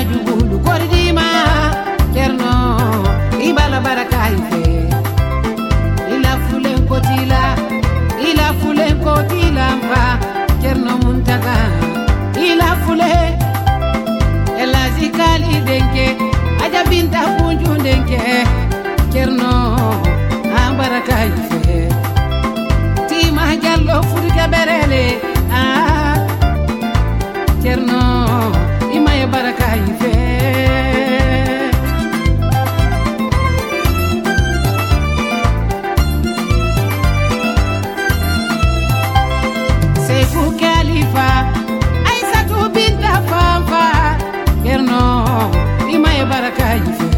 jubulu kordima Cerno ibala baraka ife ila fulen kotila mfa Cerno Muntaga ila fule ela zikali denke aja binta funju denke Cerno baraka ife tima jallo furga berele Cerno imaye baraka ife Sefu Khalifa Aisatu binta Famfa Cerno imaye baraka ife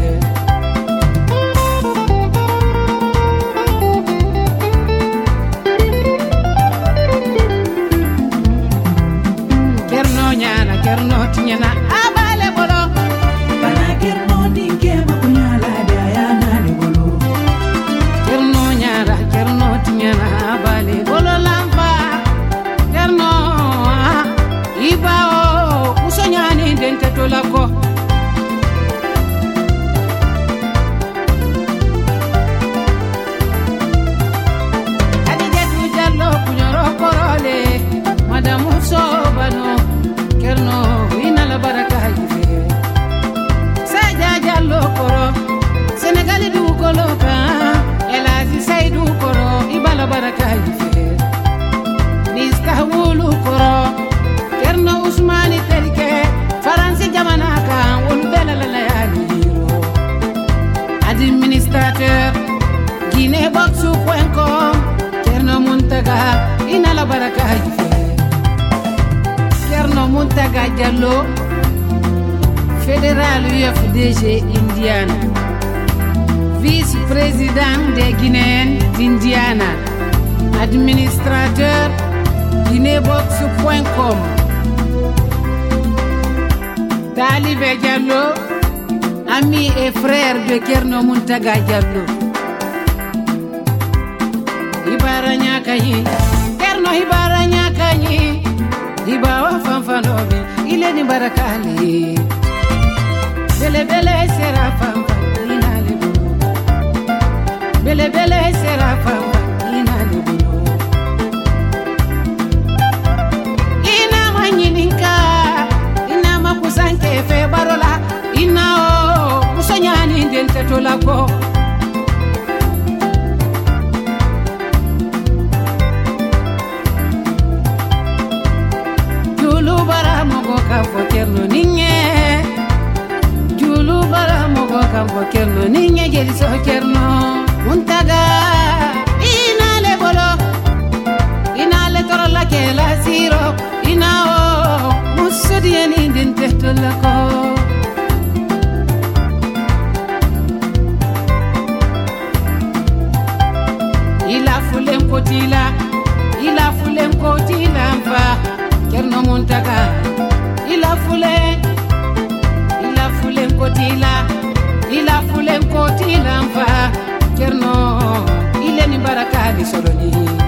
Cerno tinyana abale bolo Bana Cerno dinke makunyala dayana le bolo Cerno tinyana abale bolo lampa Cerno ibao usonyani dente tolako Adijatu jallo kunyoro korole Madamu Sobano Cerno ina la baraka ife Saja jallo koro Senegali du koloka Elazi Saidu koro ibala baraka ife Niska wulu koro Cerno Usmani terike Faransi jamanaka wonu bela la layaliro Administrateur Guineaboxu.com Cerno Muntaga ina la baraka ife Cerno Muntaga Jallo Fédéral UFDG Indiana Vice-président des Guinéens d'Indiana Administrateur Guineaboxu.com Talibé Jallo Ami et frère de Cerno Muntaga Jallo Ibara Nyakayi Cerno Ibara Nyakayi Ibawa fanfanobe ile ni barakali Bele bele sera fanfa inale bulu Bele bele sera fanfa inale bulu Ina manyininka Ina makusanke fe barola Ina o musonyani dente tolako Cerno ninge Julu bara mogo kampo Cerno ninge jeli so Cerno Muntaga inale bolo inale torola kela siro inao musudiyeni dinte tolako ila fulen kotila mfa Cerno Muntaga ila fulen kotila mfa Cerno ile ni baraka di soloni